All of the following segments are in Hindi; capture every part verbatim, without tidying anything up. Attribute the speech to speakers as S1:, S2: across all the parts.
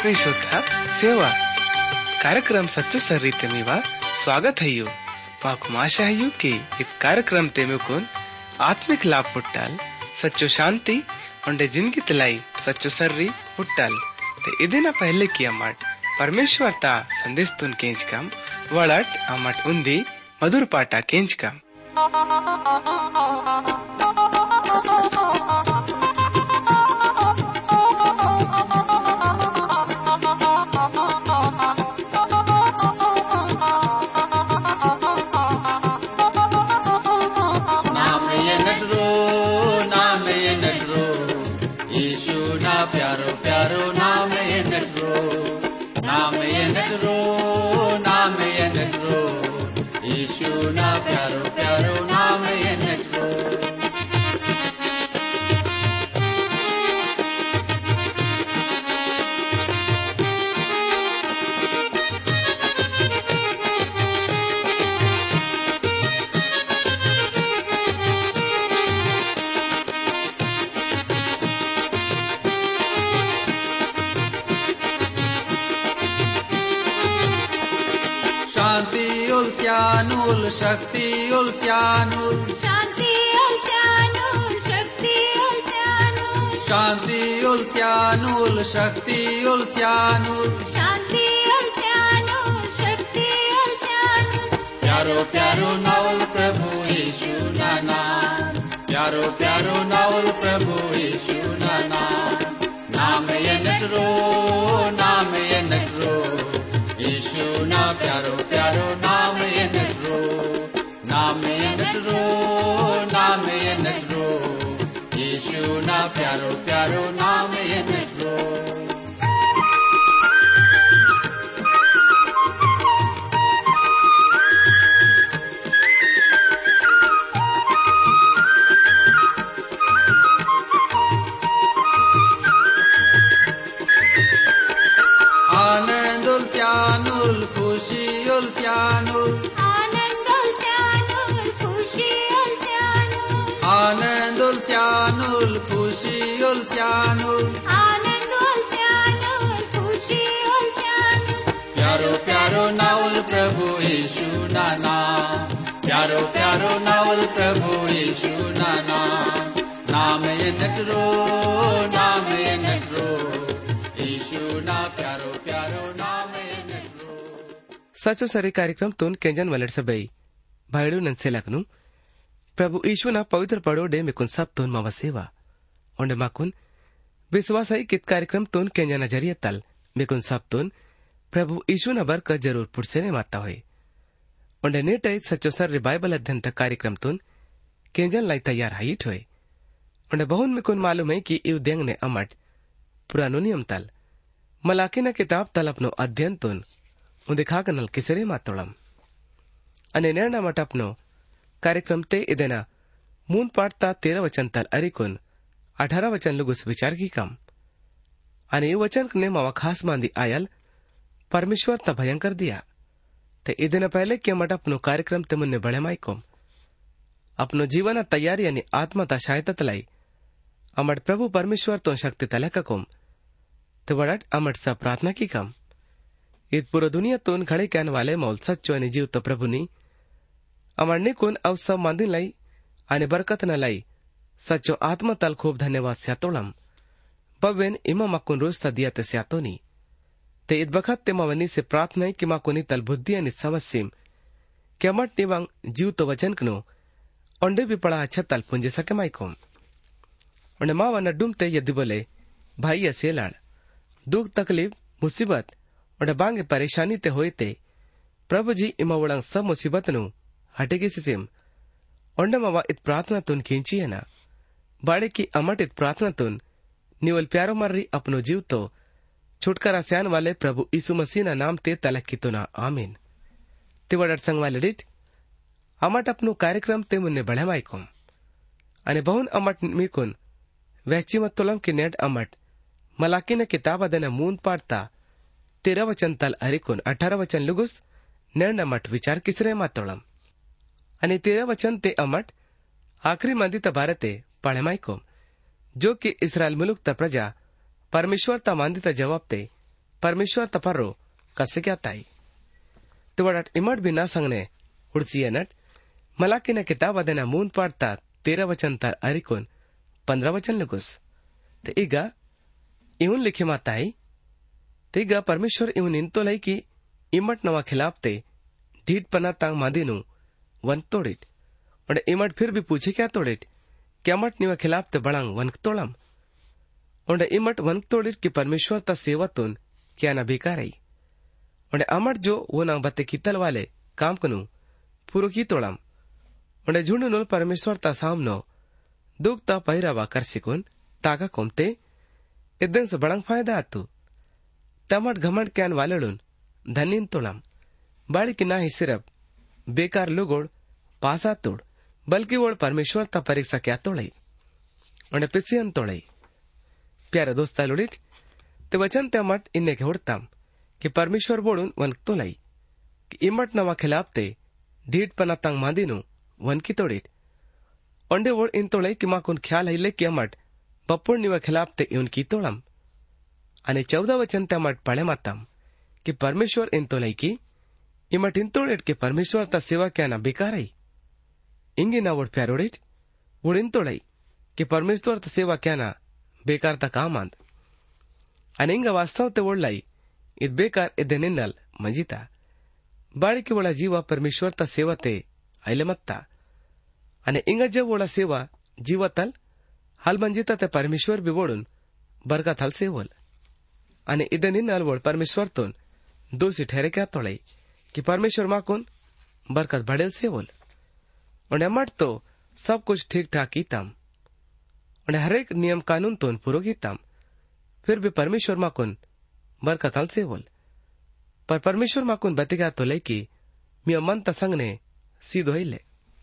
S1: प्रिय श्रोता सेवा कार्यक्रम सच्चो सर्रीते मीवा स्वागत है यू माकु आशा है यू कि इस कार्यक्रम ते मेकुन आत्मिक लाभ पुट्टाल सच्चो शांति उंडे जिंदगी तलाई सच्चो सर्री पुट्टाल ते इदिना पहले की अमट परमेश्वर ता संदेश तुन केंच कम वड़ट अमट उंदी मधुर पाटा केंच कम
S2: प्यारो प्यारो नाम ये नटरो नाम ये नटरो नाम ये नटरो यीशु ना प्यारो प्यारो नाम ये नटरो शांति उल शक्ति उल चानुल
S3: शांति उल चानुल शक्ति उल चानुल
S2: शांति उल चानुल शक्ति उल चानुल
S3: शांति उल चानुल शक्ति उल चानुल
S2: प्यारो प्यारो नाउल प्रभु यीशु ना नाम प्यारो प्यारो नाउल प्रभु यीशु ना नाम नाम ये नटरो नाम ये नटरो यीशु ना प्यारो प्यारो नाम ये नटरो नाम ये नटरो नाम ये नटरो यीशु ना प्यारो प्यारो नाम ये नटरो आनंदुल चानुल खुशियुल चानुल
S3: आनंदुल चानुल खुशियुल चानुल
S2: आनंदुल चानुल खुशियुल चानुल
S3: आनंदुल चानुल खुशियुल चानुल
S2: प्यारो प्यारो नाउल प्रभु यीशु ना नाम प्यारो प्यारो नाउल प्रभु यीशु ना नाम नाम ये नटरो नाम ये नटरो यीशु ना प्यारो प्यारो नाम ये नटरो
S1: सचो सरी कार्यक्रम तुन केंजन वलड सबई भाईडू नंसे लखनु प्रभु यीशु ना पवित्र पड़ो डे मिकुन सब तुन मवा सेवा ओंडे माकुन विश्वासई कित कार्यक्रम तुन केंजन नजरिया तल मिकुन सब तुन प्रभु यीशु ना बरकत जरूर पुरसे ने माता होए ओंडे नेटई सचो सर बाइबल अध्ययन तक कार्यक्रम तुन केंजन लाई तैयार हाइट होए ओंडे बहुन मिकुन मालूम है कि इव देंग ने अमट पुरानो नियम तल मलाकी ना किताब तल अपनो अध्ययन तुन उदिखा कनल किसरे मातोड़म अने निर्णय मट अपनो कार्यक्रम ते इदेना मून पाठता तेरह वचन तल अरिकुन अठारह वचन लुगुस विचार की कम अने ये वचन ने मावा खास मांदी आयल परमेश्वर ता भयंकर दिया ते इदेना पहले के मट अपनो कार्यक्रम ते मुन्ने बड़े माइकोम अपनो जीवन तैयारी यानी आत्मा ता शायद तलाई अमट प्रभु परमेश्वर तो शक्ति तलककुम ते वड़ट अमट सा प्रार्थना की कम ईद पूरा दुनिया तोन खड़े कहने वाले मौल सच्चो आणि जीव तो प्रभु नी अमरने कोन अव सब मांदी लाई आणि बरकत न लाई सच्चो आत्मा तल खूब धन्यवाद स्यातोळम बवेन इमा मकुन रोज ता दिया ते स्यातोनी ते ईद बखत ते मवनी से प्रार्थना कि मकुनी तल बुद्धि आणि समस्यम के अमट निवंग जीव तो वचन कनो ओंडे भी पड़ा अच्छा तल पुंजे सके माइकोम ओंडे मावा नड्डुम ते यदि बोले भाई असेलाड़ दुख तकलीफ मुसीबत और बांगे परेशानी ते होए ते प्रभु जी इमा वड़ंग सब मुसीबत नु हटेगी सिसिम ओंडे मवा इत प्रार्थना तुन खींची है ना बाड़े की अमट इत प्रार्थना तुन निवल प्यारो मर्री अपनो जीव तो छुटकारा स्यान वाले प्रभु यीशु मसीह ना नाम ते तलक की तुना आमीन ते वड़ट संग वाले डिट अमट अपनो कार्यक्रम ते मुन्ने बढ़े माइकोम अने बहुन अमट मीकुन वहची मत तुलम की नेट अमट मलाकी ने किताब अदने मून पाड़ता तेरह वचन तल अरिकुन अठारह वचन लुगुस निर्णय मठ विचार किसरे मातोड़म अने तेरह वचन ते अमट आखिरी मंदी त भारते पढ़े माइकोम जो कि इसराइल मुलुक त प्रजा परमेश्वर ता मांदी ता जवाब ते परमेश्वर तपर्रो कसे क्या ताई तेवढाट इमट भी ना सांगणे उडसी नट मला की ना किताब अदेना मून पाडतात तेरा वचन तर अरिकोन पंधरा वचन लगुस ते इगा इवन लिखे माताई ते इगा परमेश्वर इवन इंतो लाई की इमट नवा खिलाफ ते ढीठ पना तांग मादीनु वन तोड़ित और इमट फिर भी पूछे क्या तोड़ित क्या मट निवा खिलाफ ते बड़ांग वन तोड़म और इमट वन तोड़ित की परमेश्वर ता सेवा तुन क्या ना बेकार आई और अमट जो वो ना बत्ते कितल वाले काम कनु पूरो की तोड़म और झुंड नोल परमेश्वर ता सामनो दुख ता पहिरावा कर सिकुन ताका कोमते इदन से बड़ांग फायदा आतु तमट घमंड कैन वालेडुन धनिन तोड़म बाड़ी की ना ही सिर्फ बेकार लोगोड़ पासा तोड़ बल्कि वो परमेश्वर ता परीक्षा क्या तोड़ई और पिसियन तोड़ई प्यारे दोस्ता लुड़ित ते वचन त्या मट इन्ने के होड़ताम कि परमेश्वर बोड़ुन वन तोलाई कि इमट नवा खिलाफ ते ढीठ पना तंग मादीनु वन की तोड़ित ओंडे वोड़ इन तोड़ई कि माकुन ख्याल है ले कि अमट बप्पुड़ निवा खिलाफ ते उन की तोड़म अने चौदह वचन त्या मट पढ़े माताम कि परमेश्वर इन तोलाई की इमट इन तोड़ित कि परमेश्वर ता सेवा क्या ना बेकार आई इंगी ना वोड़ प्यारोड़ित वोड़ इन तोड़ई कि परमेश्वर ता सेवा क्या ना बेकार ता काम आंद अने इंगा वास्तव ते वोड़लाई इद बेकार इदे निन्नल मंजिता बाड़ी की वोड़ा जीवा परमेश्वर ता सेवा ते आइले मत्ता अने इंगा जब वोड़ा सेवा जीवा तल हल मंजिता ते परमेश्वर भी वोड़ुन बरकत हल सेवल अने इदे निन्नल वोड़ परमेश्वर तुन दोषी ठहरे क्या तोड़ई कि परमेश्वर माकुन बरकत बढ़ेल सेवल और अमट तो सब कुछ ठीक ठाक कीताम और हरेक नियम कानून तुन पूरो कीताम फिर भी परमेश्वर माकुन बरकत हल सेवल पर परमेश्वर माकुन बतिगा तो लेकी मिया मन तसंगने सीधो हिले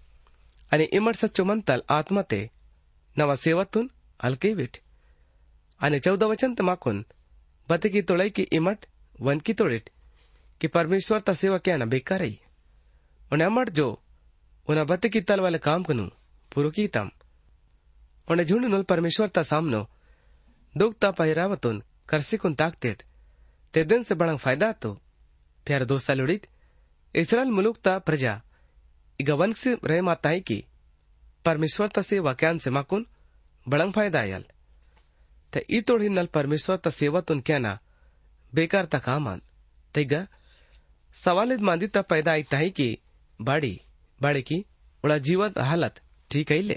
S1: अने इमट सच्चो मंतल आत्मा ते नवा सेवतुन हल्के विठ अने चौदह वचन ते माकुन बतिगी तोड़ई की इमट वन की तोड़िट कि परमेश्वर ता सेवा क्या ना बेकार आई और अमट जो उना बतिगी तल वाले काम कनु पूरो कीताम और झुंड नोल परमेश्वर ता सामनो दुख ता पहिरावतुन करसिकुन ताकतेट ते दिन से बड़ा फायदा तो प्यारे दोस्ता लुड़ित इसराइल मुलुक ता प्रजा इगा वन से रहे माताई की परमेश्वर ता सेवा क्यान से माकुन बड़ा फायदा आयल ते ई तोड़ी नल परमेश्वर ता सेवा तुन क्या ना बेकार ता काम आन तेगा सवालिद मांदी ता पैदा आई ताई की बाड़ी बाड़ी की उड़ा जीवत हालत ठीक है ले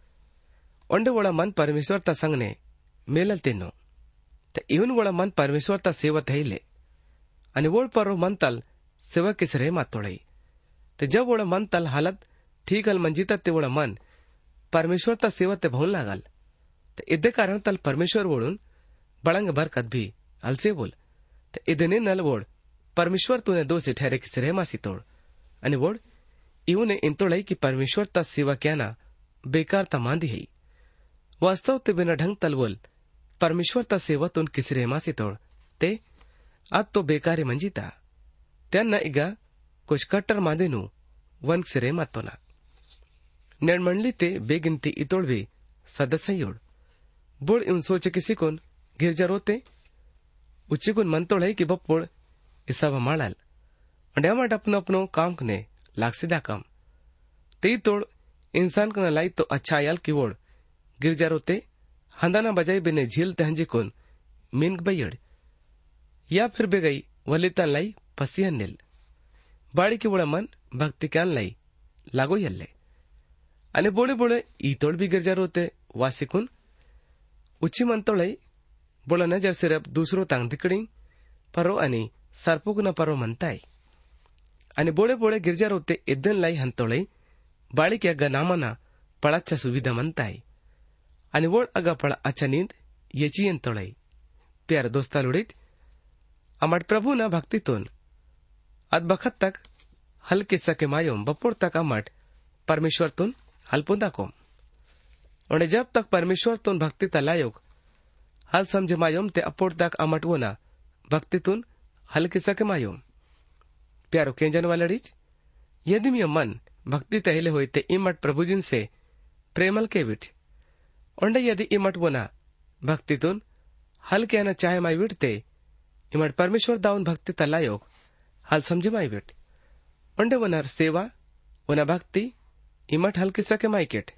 S1: ओंडे वोड़ा मन परमेश्वर ता संगने मेलल तेनो ते इवन वोड़ा मन परमेश्वर ता सेवत है ले अने वोड़ पर मन तल सेवा किस रे मात तोड़ई ते जब वोड़ा मन तल हालत ठीक हल मंजिता ते वोड़ा मन परमेश्वर ता सेवत ते भवन लागल ते इदे कारण तल परमेश्वर वोड़ुन बड़ंग बरकत भी अलसे बोल ते इदने नल वोड़ परमेश्वर तूने दो से ठहरे किस रे मासी तोड़ अने वोड़ इवने इन तोड़ई की परमेश्वर ता सेवा क्या ना बेकार ता मांदी है वास्तव ते बिना ढंग तल बोल परमेश्वर ता सेवा तुन किस रे मासी तोड़ ते आज तो बेकार मंजिता त्यांना इगा कुछ कट्टर मादेनु वन सिरे मातोना निर्मंडली ते बेगिनती इतोड़ भी सदस्य बुड़ इन सोचे किसी कोन गिरजा रोते उच्चिकुन मन तोड़ है कि बप्पोड़ इसा माड़ल अंडे अपनो अपनो काम कने लाग सीधा काम ते तोड़ इंसान कना लाई तो अच्छा आयल की वोड़ गिरजा रोते हंदाना बजाई बिने झील तहंजी कोन मीन बैयड़ या फिर बे गई वलिता लाई पसियन निल बाड़ी की बोड़ा मन भक्ति क्यान लाई लागो यल्ले अने बोड़े बोड़े ई तोड़ भी गिरजा रोते वासिकुन उच्ची मन तोड़ई बोला नजर सिर्फ दूसरो तांग दिकड़ी परो अनि सरपुक न परो मनताई अने बोड़े बोड़े गिरजा रोते इदन लाई हंतोड़ई बाड़ी के अग्गा नामना पड़ाचा सुविधा मनताई अने वोड़ अगा पड़ा अच्छा नींद ये चीन तोड़ई प्यार दोस्ता लुड़ित अमट प्रभु न भक्ति तोन अद बखत तक हल किस्सा के मायोम बपोर तक अमट परमेश्वर तुन हलपुंदा कोम और जब तक परमेश्वर तुन भक्ति तलायोग हल समझ मायोम ते अपोर तक अमट वो ना भक्ति तुन हल किस्सा के मायोम प्यारो केंजन वालड़ीज यदि मियो मन भक्ति तहले हुई ते इमट प्रभु जिन से प्रेमल के विठ और यदि इमट वो ना भक्ति तुन हल के न चाहे माई विठते इमट परमेश्वर दाऊन भक्ति तलायोग हाल समझे माई बेट उंडे वनर सेवा वना भक्ति इमट हल किस्सा के माइकेट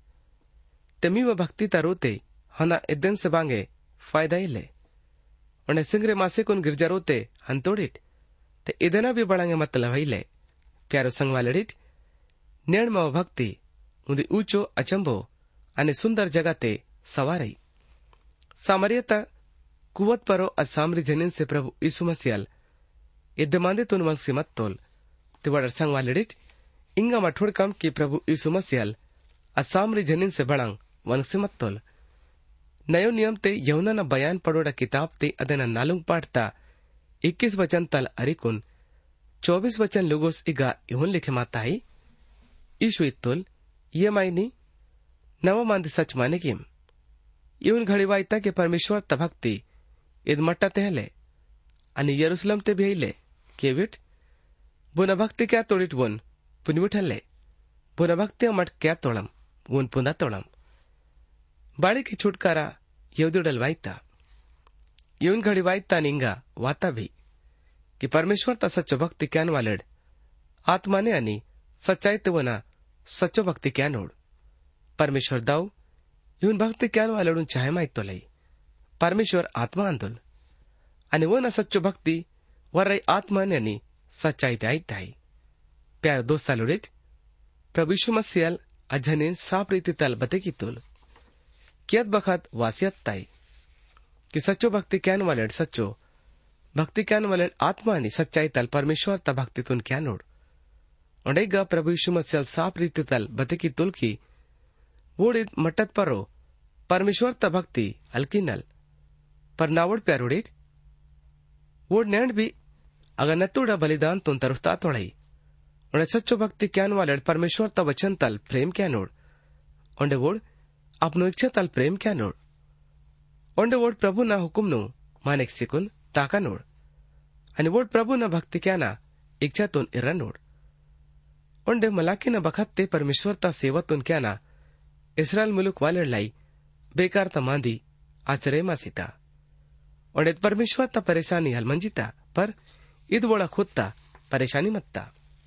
S1: तेमी व भक्ति तरोते हना इदन से बांगे फायदा इले उन्हें सिंगरे मासे कुन गिरजा रोते हंतोड़िट ते इदना भी बढ़ांगे मतलब हिले प्यारो संग वालेडिट नेण में भक्ति उन्दी ऊंचो अचंबो अने सुंदर जगह ते सवारई सामरियता कुवत परो असामरी जनिन से प्रभु यीशु मसीहल इद्दमांदे तुन वंशी मत तोल ते वडर संग वालेडिट इंगा मठोड़ कम की प्रभु यीशु मसीहल असामरी जनिन से बड़ंग वंशी मत तोल नयो नियम ते यहुना न बयान पड़ोड़ा किताब ते अदना नालुंग पाठता इक्कीस वचन तल अरिकुन चौबीस वचन लोगोस इगा इहुन लिखे माताई ईशु इत्तुल ये मायनी नव मांद सच माने किम इहुन घड़ी वायता के परमेश्वर तभक्ति इद मट्टा तेहले अनि यरूशलेम ते भेले केविट बुना भक्ति क्या तोड़िट बुन पुनविठले बुना भक्ति मट क्या तोड़म बुन पुना तोड़म बाड़ी की छुटकारा यहूदी वायता इवन घड़ी वायता निंगा वाता भी कि परमेश्वर ता सच्चो भक्ति क्यान वालड आत्मा ने अनि सच्चाई ते वना सच्चो भक्ति क्यान ओड परमेश्वर दाऊ इवन भक्ति क्यान वालडून चाहे माहित तो लई परमेश्वर आत्मा आंदोल आणि वना सच्चो भक्ति वरई आत्मा ने अनि सच्चाई ते आईत आहे प्यारो दोस्ता लोडिट प्रभु यीशु मसीहल अजनेन साफ रीति तल बते की तुल कियत बखत वासियत ताई कि सच्चो भक्ति क्यान वालेड सच्चो भक्ति क्यान वालेड आत्मा नि सच्चाई तल परमेश्वर ता भक्ति तुन क्यान ओड ओंडेगा प्रभु यीशु मसीहल साफ रीति तल बते की तुल की वोडित मटत परो परमेश्वर ता भक्ति हल्की नल पर नावड प्यारोडिट वोड नैंड भी अगर नतुड़ा बलिदान तुन तरफता तोड़ई उन्हें सच्चो भक्ति क्यान वालेड परमेश्वर ता वचन तल प्रेम क्यान ओड ओंडे वोड अपनो इच्छा तल प्रेम क्या नोड ओंडे वोड प्रभु ना हुकुम नु मानेक सिकुन ताका नोड आणि वोड प्रभु ना भक्ति क्या ना इच्छा तुन इरा नोड ओंडे मलाकी ना बखत ते परमेश्वर ता सेवा तुन क्या ना इस्राएल मुलुक वाले लाई बेकार ता मांदी आचरे मासीता ओंडे परमेश्वर ता परेशानी हल मंजिता पर इद वोड़ा खुदता परेशानी मत्ता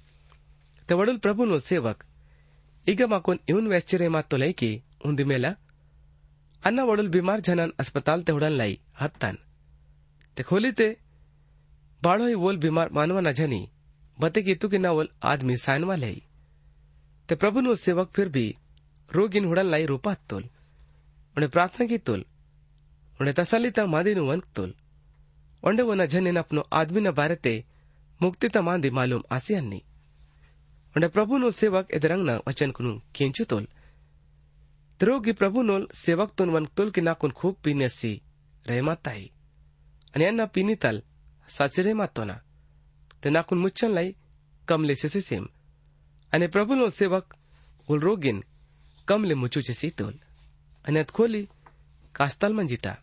S1: ते वडुल प्रभु नो सेवक इगा माकुन इवन वैश्चर्य मात तो लई की उन्दी मेला अन्ना वडुल बीमार जनन अस्पताल ते उड़न लाई हत्तान ते खोली ते बाड़ो ही वोल बीमार मानवा न जनी बते की तू की ना वोल आदमी साइन वाले ही ते प्रभु नो सेवक फिर भी रोगिन उड़न लाई रूपा तोल उन्हें प्रार्थना की तोल उन्हें तसली ता मादी नु वंक तोल ओंडे वो न जनिन अपनो आदमी न बारे ते मुक्ति ता मांदी मालूम आसी अन्नी उन्हें प्रभु नो सेवक इधरंग न वचन कुनु केंचु तोल त्रोगी प्रभु नोल सेवक तुन वन तुल की नाकुन खूब पीने सी रहमाताई आणि अन्ना पीनी तल साचिरे मातोना ते नाकुन मुच्चन लाई कमले से सेम आणि प्रभु नोल सेवक उल रोगिन कमले मुचुचे सी तोल आणि अत खोली कास्ताल मंजिता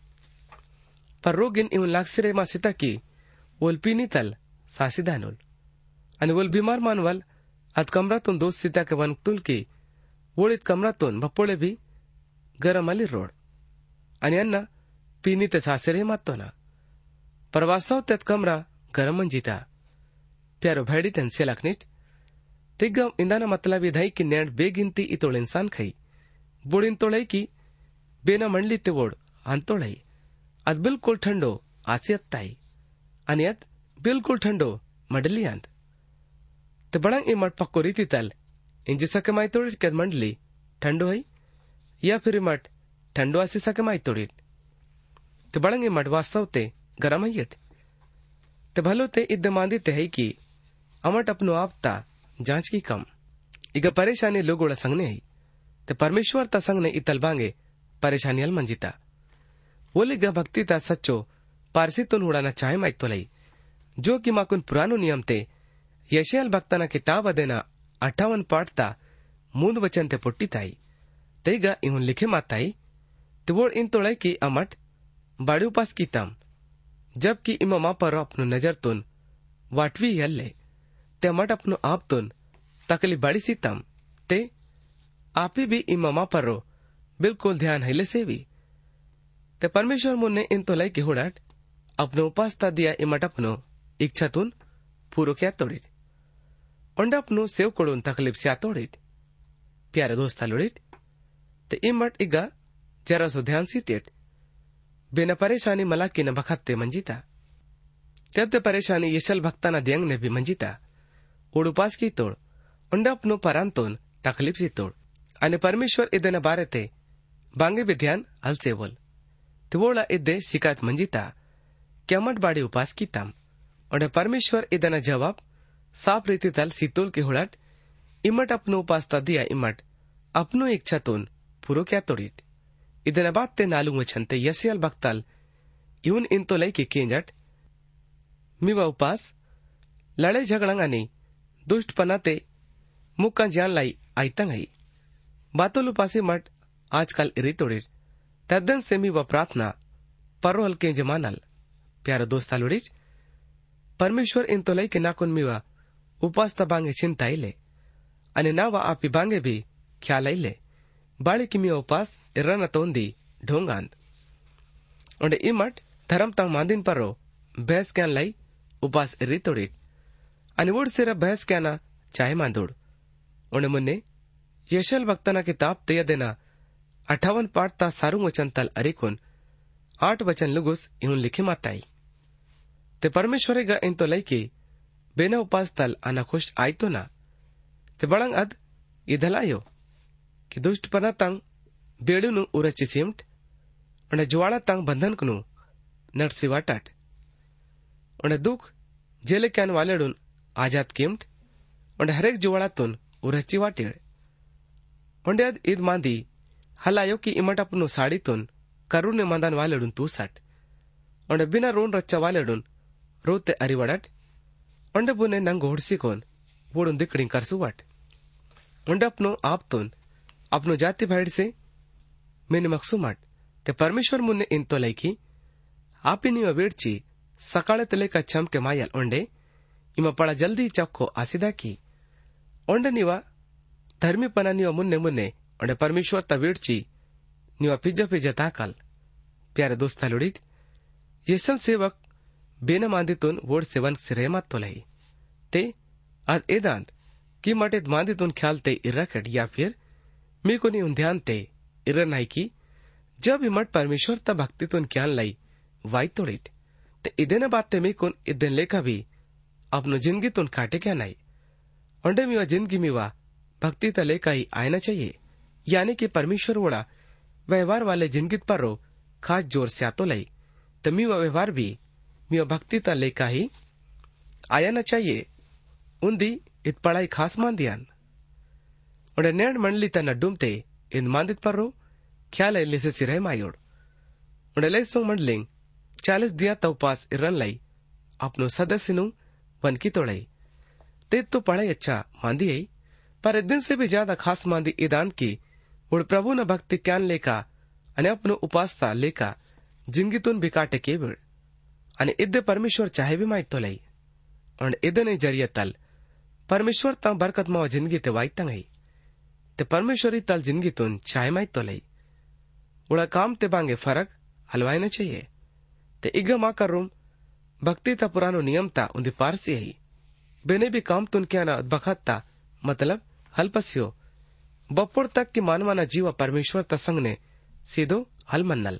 S1: पर रोगिन इवन लाक्सिरे मा सिता की उल पीनी तल सासिदा नोल आणि उल बीमार मानवल अत कमरा तुन दोस्त सीता के वन तुल की वोड़ित कमरातून बप्पोळे भी गरम अली रोड आणि अन्न पीनी ते सासरे मातो ना पर वास्तव त्यात कमरा गरम मंजिता प्यारो भैडी टन से लखनिट तिगम इंदाना मतलब इधाई की नेड बेगिनती इतोड़ इंसान खई बुड़िन तोड़ई की बेना मंडली ते वोड अंतोड़ई अद बिल्कुल ठंडो आसियत ताई आणि अत बिल्कुल ठंडो मडली अंत ते बड़ंग इ मट पक्को रीति तल इंजी सके माई तोड़िट के मंडली ठंडो है या फिर मठ ठंडो आसी सके माई तोड़िट ते बड़ंगे मठ वास्तव ते गरम है ते भलो ते इद्द मांदी ते है कि अमट अपनो आप ता जांच की कम इग परेशानी लोगोड़ा संगने है ते परमेश्वर ता संगने इतल बांगे परेशानी हल मंजिता बोले ग भक्ति ता सच्चो पारसी तुन उड़ाना चाहे माई तो लई जो कि माकुन पुरानो नियम ते यशयाल भक्ताना किताब अदेना अट्ठावन पाठता मूंद वचन ते पुट्टी ताई तेगा इहुन लिखे माताई ते वोड़ इन तोड़े की अमट बाड़ी उपास की तम जबकि इमा मा पर अपनो नजर तुन वाटवी हल्ले ते अमट अपनो आप तुन तकली बाड़ी सी तम ते आपी भी इमा मा पर बिल्कुल ध्यान हिले से भी ते परमेश्वर मुन्ने इन तोलाई की हुड़ाट अपनो उपासता दिया इमट अपनो इच्छातून पूरो क्या तोडीत ओंड अपनो सेव कडून तकलीफ स्या तोडीत प्यारे दोस्ता लोडीत ते इमट इगा जरा सो ध्यान सीतेट बिना परेशानी मला की न बखत्ते मंजिता त्यात परेशानी यशल भक्ताना द्यंग ने भी मंजिता ओड उपास की तोड ओंड अपनो परांतोन तकलीफ सी तोड आणि परमेश्वर इदेना बारे ते बांगे भी ध्यान हलसे बोल तिवोळा इदे शिकायत मंजिता क्यामट बाड़ी उपास की ताम और परमेश्वर इदना जवाब साफ रीति तल सीतोल के हुड़ाट इमट अपनो उपासता दिया इमट अपनो इच्छा तोन पूरो क्या तोड़ीत इदना बात ते नालू वचनते यसियल भक्ताल इवन इन तो लई के केंजट मीवा उपास लड़े झगड़ंग आणि दुष्टपना ते मुक्का जान लाई आईतंग आई बातोल उपासी मट आजकल इरी तोड़ीर तद्दन से मीवा प्रार्थना परो हल्के जमानल प्यारा दोस्ता लोडीज परमेश्वर इन तो लई के नाकुन मीवा उपासता बांगे चिंता इले आणि नावा आपी बांगे भी ख्याल इले बाळे की मीवा उपास इरना तोंदी ढोंगांद और इमट धर्म तंग मांदिन परो बहस क्यान लाई उपास इरी तोड़ीट आणि वोड सिरा बहस क्याना चाहे मांदोड और मुन्ने यशल भक्तना किताब तेय देना अठावन पाठ ता सारू वचन तल अरिकुन आठ वचन लुगुस इहुन लिखे माताई ते परमेश्वरेगा इन तो लई के बेना उपास तल आना खुश आई तो ना ते बड़ंग अद इधलायो कि दुष्टपना तंग बेड़ुनु उरची सिमट और जुवाड़ा तंग बंधन कनु नटसी वाटाट और दुख जेले क्यान वालेडुन आजाद किमट और हरेक जुवाड़ा तुन उरची वाटेड़ और अद ईद मांदी हलायो कि इमट अपनो साड़ी तुन करुणे मंदान वालेडुन तू सट और बिना रोन रच्चा वालेडुन रोते अरिवड़ट और बुने नंग होड़सी कोन वोडुन दिकड़ी करसुवट और अपनो आप तुन अपनो जाति भाईड से मैंने मकसुमट ते परमेश्वर मुन्ने इन तो लईकी आप नीव वेड़ची सकाळे तले का छम के मायल ओंडे इमा पड़ा जल्दी चक्को आसिदा की ओंडे निवा धर्मीपना निवा मुन्ने मुन्ने और परमेश्वर ता वेड़ची निवा पिज्जा पिज्जा ताकल प्यारे दोस्ता लोडीट येसल सेवक बेना मांदितून वोड सेवन सिरेमात तो लई ते आज एदांत की मटेत मांदितून ख्यालते इर्रकट या फिर मी को नहीं ध्यान ते इर्र नहीं की जब इमट परमेश्वर ता भक्तितून क्यान लाई वाई तोड़ीत ते इदेन बात ते मी कोन इदेन लेखा भी अपनो जिंदगी तुन काटे क्या नहीं ओंडे मीवा जिंदगी मीवा भक्ति ता लेखा ही आयना चाहिए यानी कि परमेश्वर वोड़ा व्यवहार वाले जिंदगीत पर रो खास जोर से आतो लाई तो मीवा व्यवहार भी मीवा भक्ति ता लेखा ही आयाना चाहिए उन्दी इत पढ़ाई खास मान दियान और नैण मंडली ता नड्डुमते इन मांदित पर रो ख्याल है लिसे सिरह मायोड़ और लेसो मंडलिंग चालीस दिया तो पास इरन लाई अपनो सदस्य नु वन की तोड़ाई ते तो पढ़ाई अच्छा मांदी है पर दिन से भी ज्यादा खास मांदी ईदान की उड़ प्रभु न भक्ति क्यान लेका अने अपनो उपासता लेका जिंदगीतून भी काटे के बिड़ अने इद्दे परमेश्वर चाहे भी माहित तो लाई और इद्दे ने जरिए तल परमेश्वर ता बरकत माव जिंदगी ते वाई तंगई ते परमेश्वरी तल जिंदगीतून चाहे माहित तो लाई उड़ा काम ते बांगे फरक हलवाई न चाहिए ते इगा मा करूम भक्ति ता पुरानो नियम ता उन्दी पारसी है बेने भी काम तुन क्या ना बखत्ता मतलब हलपस्यो बपोर तक की मानवाना जीवा परमेश्वर ता संग ने सीधो हल मन्नल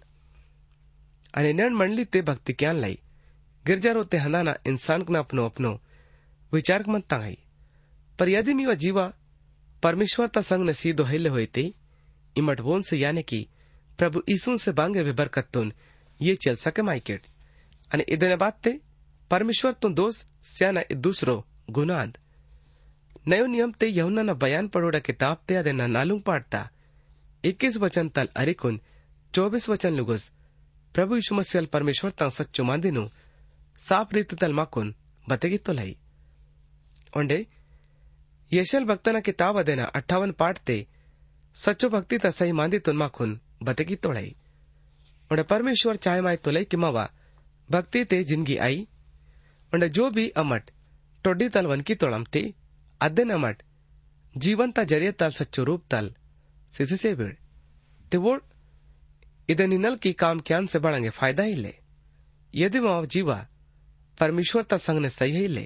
S1: अने नैण मंडली ते भक्ति क्यान लाई गिरजा रोते हनाना इंसान कना अपनो अपनो विचार मनता है पर यदि मीवा जीवा परमेश्वर ता संग ने सीधो हिले होते इमट बोन से यानी कि प्रभु यीशु से बांगे वे बरकत तुन ये चल सके माइकेट अने इदने बात ते परमेश्वर तुन दोस्त स्याना दूसरो गुनाद नयो नियम ते यहुना न बयान पड़ोड़ा किताब ते अदे न नालूं पाड़ता इक्कीस वचन तल अरिकुन चौबीस वचन लुगुस प्रभु यीशु मसीह परमेश्वर ता सच्चो मांदिनु साफ रीति तल माकुन बतेगी तो लाई ओंडे यशल भक्तना किताब अदेना अट्ठावन पाठ ते सच्चो भक्ति ता सही मांदी तुन माकुन बतेगी तो लाई ओंडे परमेश्वर चाहे माए तो लाई कि मावा भक्ति ते जिंदगी आई ओंडे जो भी अमट टोडी तल वन की तोड़म ते अदन अमट जीवन ता जरिए तल सच्चो रूप तल सिसी से बिड़ ते वो इधर निनल की काम क्यान से बढ़ांगे फायदा ही ले यदि माव जीवा परमेश्वर ता संगने सही ले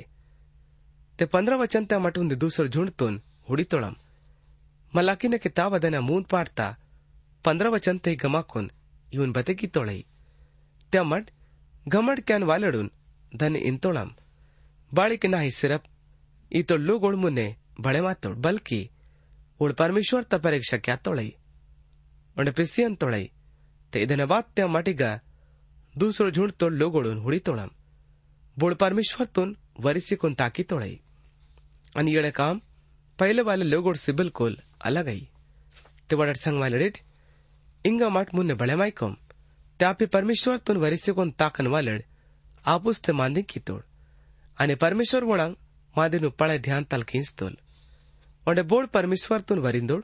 S1: ते पंद्रह वचन त्या मटून दुसर झुंडतून हुडीतोळम मलाकीने किताब अदना मून पाडता पंद्रह वचन ते गमाकून इवन बतेकी तोळई त्या मट घमड क्यान वालडून धन इंतोळम बाळी के नाही सिर्फ इतो लोग ओळ मुन्ने बड़े मातोड़ बल्कि ओळ परमेश्वर ता परीक्षा क्या तोळई ओंडे पिसियन तोळई ते इदन बात त्या मटिगा दूसरो झुंड तोड़ लोग ओळून हुडी तोळम बोळ परमेश्वर तून वरिसिकून ताकी तोळई आणि येळे काम पहले वाले लोग ओळ से बिल्कुल अलग आई ते वडट संग वाले डेट इंगा माट मुन्ने बड़े माइकोम त्यापी परमेश्वर तून वरिसिकून ताकन वालड आपुस ते मांदी की तोड़ आणि परमेश्वर वळांग मादेनु पळे ध्यान तल खींचतोल ओंडे बोळ परमेश्वर तून वरिंदोड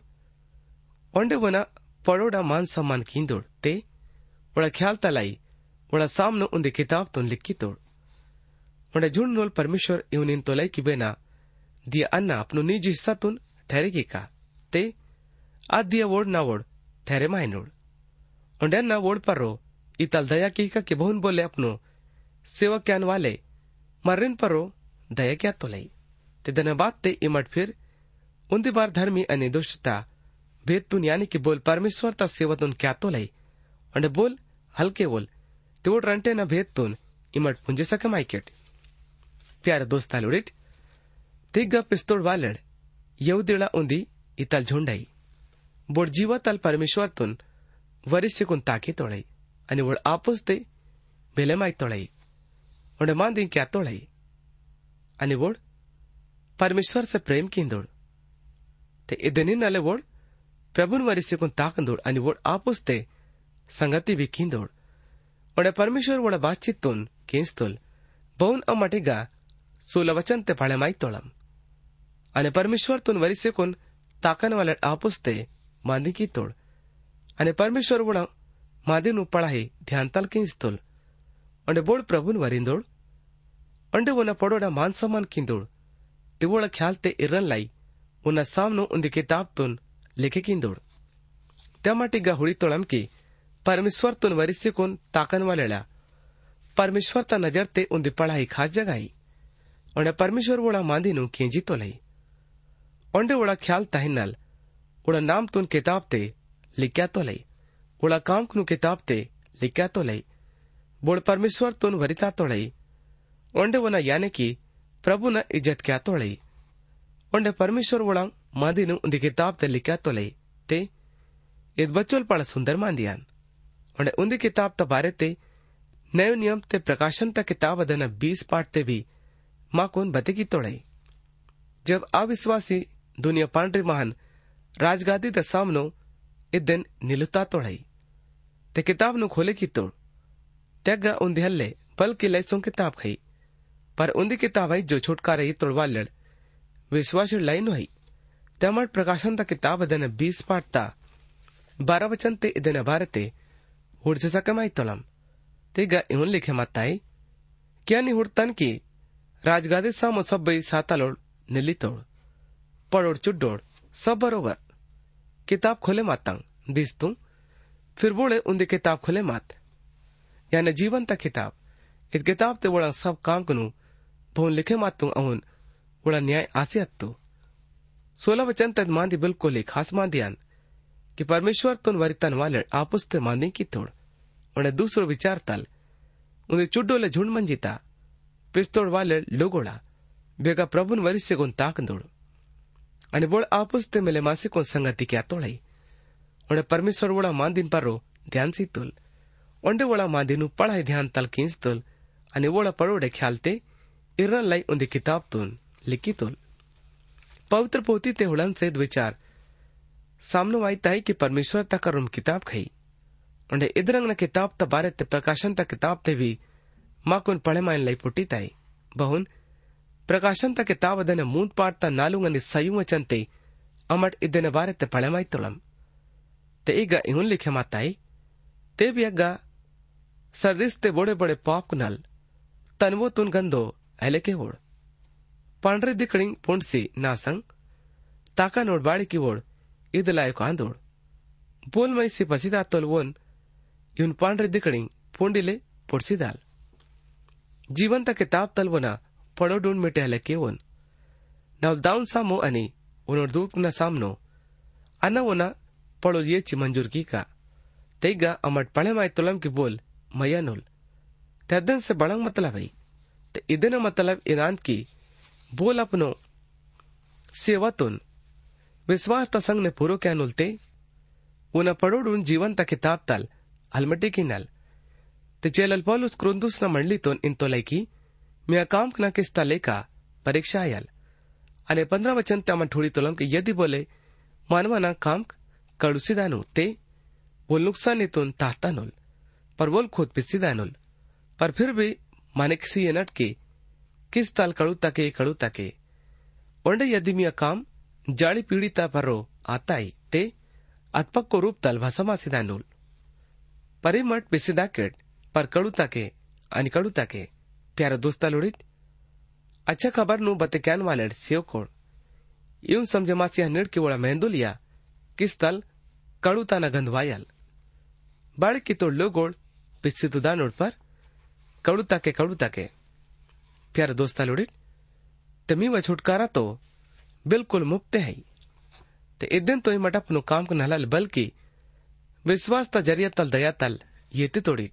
S1: ओंडे वना पड़ोडा मान सम्मान कींदोड ते ओळा ख्याल तलाई ओळा सामनो उंदे किताब तून लिखी तोड़ ओंडे झुंड नोल परमेश्वर इवनिन तोलाई की बेना दिया अन्ना अपनो निज हिस्सा तून ठहरेगी का ते आज दिया वोड ना वोड ठहरे मायनोड ओंडे अन्ना वोड पर रो इतल दया की का के बहुन बोले अपनो सेवक क्यान वाले मर्रिन पर रो दया क्या तोलाई ते दन बात ते इमट फिर उन्दी बार धर्मी अने दुष्टता भेद तुन यानी कि बोल परमेश्वर ता सेवतुन क्या तोलाई ओंडे बोल हल्के बोल ते वोड रंटे न भेद तुन इमट पुंजे सके माइकेट प्यारे दोस्ता लुडिट तिग्गा पिस्तोड वालड यहुदीला उंदी इतल झुंडाई बोड जीवतल परमेश्वर तुन वरिष्यकुन ताकी तोळई आणि वोड आपुस ते भेले माई तोळई ओंडे मांदी क्या तोळई आणि वोड परमेश्वर से प्रेम कींदोड ते इदनिन अले वोड प्रभुन वरिष्यकुन ताकंदोड आणि वोड आपुस ते संगति भी कींदोड ओंडे परमेश्वर वोड बातचीत तून केंस्तोल बहुन अमटिगा सोला वचन ते पळे माई तोळम आणि परमेश्वर तून वरिष्यकुन ताकन वाले आपुस ते मांदी की तोड आणि परमेश्वर वोड मादेनु पळाही ध्यान तल केंस्तोल ओंडे बोड प्रभुन वरिंदोड ओंडे वना पड़ोडा मान सम्मान कींदोड ते वोड़ ख्याल ते इरन लाई उन्ना सामनो उन्दी किताब तुन लिखे कींदोड त्या मटिगा हुडी तोळम की परमेश्वर तुन वरिष्यकुन ताकन वालेला परमेश्वर ता नजर ते उन्दी पढ़ाई खास जगाई ओंडे परमेश्वर वोड़ा मांदीनु खींजी तोलाई ओंडे वोड़ा ख्याल तहिनल उड़ा नाम तुन किताब ते लिख्या तोलाई उड़ा काम कुनु किताब ते लिख्या तोलाई बोड़ परमेश्वर तुन वरिता तोलाई ओंडे वना याने की प्रभु न इज्जत क्या तोड़ई ओंडे परमेश्वर वोड़ा मांदीनु उन्दी किताब ते लिख्या तोलाई ते इद बच्चोल पड़ सुंदर मांदियान ओंडे उन्दी किताब त बारे ते नयो नियम ते प्रकाशन त किताब अदना बीस पाठ ते भी माकुन बते की तोड़ई जब अविश्वासी दुनिया पांडरी महान राजगादी द सामनो इद दिन निलुता तोड़ई ते किताब नु खोले की तोड़ त्यागा उन्दी हल्ले बल्कि लैसों किताब खई पर उन्दी किताब आई जो छुटकारा ही तोड़वा लड़ विश्वास लाइन हुई तमट प्रकाशन ता किताब अदन बीस पाठ ता बारह वचन ते इदन भारते हुड़ से सकमाई तोलम तेगा इहुन लिखे मताई क्या नि हुड़तन की राजगादे सामो सब बई सातालोड़ निली तोड़ पड़ोड़ चुड्डोड़ सब बरोबर किताब खोले मातंग दिस तू फिर बोले उन्दी किताब खोले मात यानी जीवन ता किताब इत किताब ते वोड़ा सब काम कनु भवन लिखे मातू अहुन वोड़ा न्याय आसियत तू सोलह वचन तद मांदी बिल्कुल ही खास मांदियान कि परमेश्वर तुन वरितन वाले आपुस ते मांदी की तोड़ उन्हें दूसरो विचार तल उन्हें चुड्डोले झुंड मंजिता पिस्तोड़ वाले लोगोड़ा बेगा प्रभुन वरिष्य गुन ताकंदोड़ आणि बोल आपुस ते मिले मासी को संगति क्या तोड़ई उन्हें परमेश्वर वोड़ा मांदिन परो ध्यान सी तुल ओंडे वोड़ा मांदिनु पढ़ाई ध्यान तल खींच तुल आणि वोड़ा पड़ोडे ख्यालते इरन लाई उन्दी किताब तुन लिखी तुल पवित्र पोती ते हुड़न से विचार सामनो आई ताई कि परमेश्वर तक रुम किताब खई उन्हें इधरंग न किताब त बारे ते प्रकाशन त किताब ते भी माकुन पढ़े माइन लाई पुटी ताई बहुन प्रकाशन त किताब अदने मूंद पाट त नालुंगनि सयुंग चंते अमट इदने बारे ते पढ़े माई तुलम ते इगा इहुन लिखे माताई ते भी अग्गा सर्दिस ते बड़े बड़े पाप नल तनवो तुन गंदो अहले के वोड़ पांडरे दिकड़िंग पुंडसी नासंग ताका नोड बाड़ी की वोड़ इद लायक आंदोड़ बोल मई सी पसीदा तोलवोन इउन पांडरे दिकड़िंग पुंडिले पुड़सीदाल जीवंत किताब तलवना पड़ो ढूंढ में टहले केवन नवदाउन सामो अनि उनोर्दूत न सामनो अना वना पड़ो ये ची मंजूर की का तेगा अमट पढ़े माय तुलम की बोल मयानुल तदन से बड़ंग मतलब है ते इदन मतलब इनान की बोल अपनो सेवतुन विश्वास तसंग ने पूरो क्या नुलते उन पड़ो ढूंढ जीवंत किताब तल अलमटी की नल ते चेलल पौलुस क्रुंदुस न मंडली तोन इन तोलैकी मैं काम न किस्ता लेका परीक्षा आयल अने पंद्रह वचन तम थोड़ी तोलम के यदि बोले मानवाना काम कड़ुसीदानु ते बोल नुकसान इतुन ताहतानुल पर बोल खुद पिस्सीदानुल पर फिर भी माने किसी नट के किस ताल कड़ू तके कड़ू तके ओंडे यदि मिया काम जाड़ी पीड़िता परो आताई ते अतपक को रूप तल भाषमा सिदानुल परिमट पिसिदा केट पर कड़ू तके अनि कड़ू तके प्यारा दोस्ता लोड़ित अच्छा खबर नु बते क्यान वालेड सेव कोड यूं समझे मासिया निड़ के वड़ा मेहंदुलिया किस तल कड़ू ताना गंधवायल बाड़ की तोड़ लो गोड़ पिस्सी तुदा नोड़ पर कड़ू तके कड़ू तके प्यारा दोस्ता लोड़ित तमी व छुटकारा तो बिल्कुल मुक्त है ते इदन तो मटप नु काम को नहलाल बल्कि विश्वास ता जरिया तल दया तल ये तोड़ी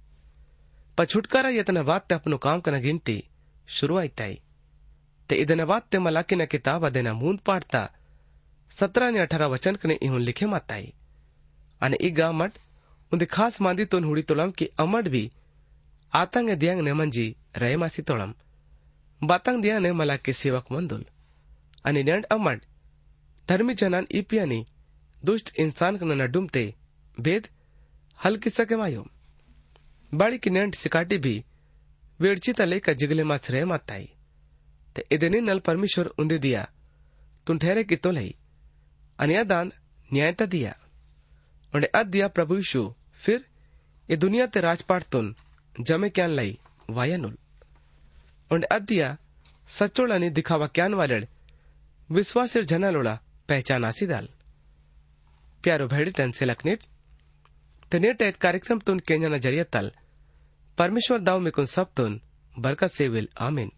S1: पर छुटकारा यतन वात्य अपनो काम कना गिनती शुरू आईताई ते इदन वात्य मलाकी न किताब अदेना मूंद पाड़ता सत्रह ने अठारह वचन कने इहुन लिखे माताई अने इगा मट उन्दे खास मांदी तोन हुड़ी तोलम की अमट भी आतंग दियांग ने मंजी रहे मासी तोलम बातंग दिया ने मलाकी सेवक मंदुल अने नेंड अमट धर्मी जनान इपियानी दुष्ट इंसान कने न डुमते भेद हल किस्सा के मायो बाड़ी की नेंड सिकाटी भी वेड़ची तले का जिगले मास रहे माताई ते इदनी नल परमेश्वर उन्दे दिया तुम ठहरे की तो लई अन्या दान न्यायता दिया उन्हें अद दिया प्रभु यीशु फिर ये दुनिया ते राजपाट तुन जमे क्यान लाई वायानुल उन्हें अद दिया सच्चोड़ानी दिखावा क्यान वाले विश्वासिर जना लोड़ा पहचान आसी दाल प्यारो भेड़ी टन से लखनेट तनेट एक कार्यक्रम तुन केन्या नजरिया तल परमेश्वर दाव में कुन सब तुन बरकत से विल आमीन।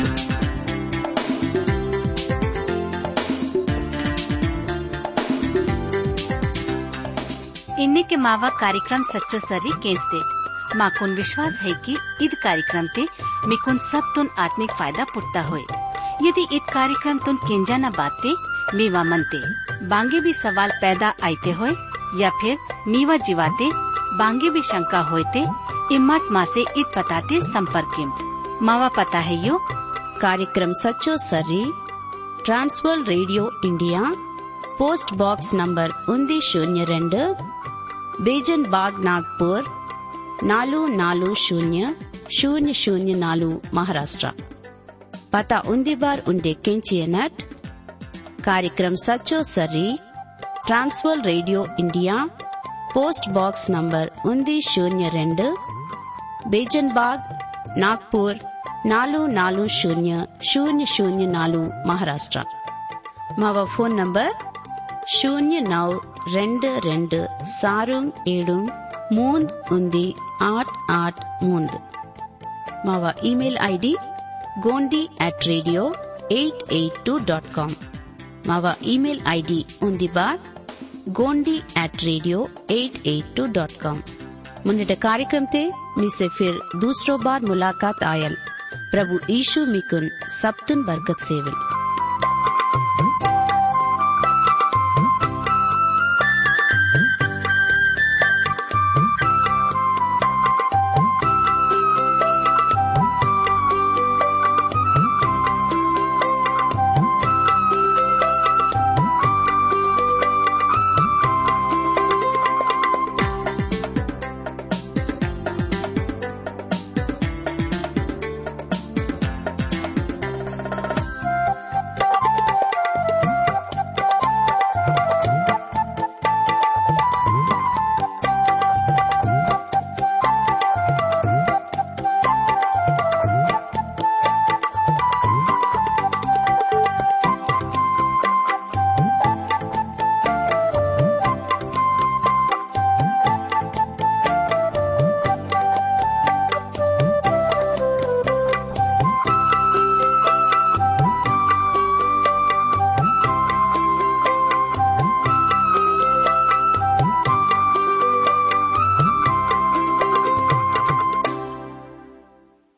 S4: इन्ने के मावा कार्यक्रम सच्चो सर्री केंसते माकुन विश्वास है कि इद कार्यक्रम ते मिकुन सब तुन आत्मिक फायदा पुट्टा होए। यदि इत कार्यक्रम तुन केंजा न बाते मीवा मनते बांगे भी सवाल पैदा आते होए या फिर मीवा जीवाते बांगे भी शंका होते इम्मत माँ से इत पताते संपर्किम मावा पता है यो
S5: कार्यक्रम सच्चो सर्री Trans World Radio India post box number उन्दी शून्य रेंड बेजन बाग नागपुर नालू नालू शून्य शून्य शून्य नालू महाराष्ट्र पता उन्दी बार उन्डे केंचिए नट कार्यक्रम सच्चो सर्री Trans World Radio India post box number उन्दी शून्य रेंड बेजन बाग नागपुर नालू नालू शून्य शून्य शून्य नालू महाराष्ट्र मावा फोन नंबर शून्य नौ रेंड रेंड सारू एडू मूंद उन्दी आठ आठ मूंद मावा email ID Gondi at radio eight eight two dot com मावा ईमेल आईडी उन्दी बार Gondi at radio eight eight two dot com मुन्ने कार्यक्रम ते मिसे फिर दूसरो बार मुलाकात आयल प्रभु यीशु मिकुन सबतुन बरकत सेवल।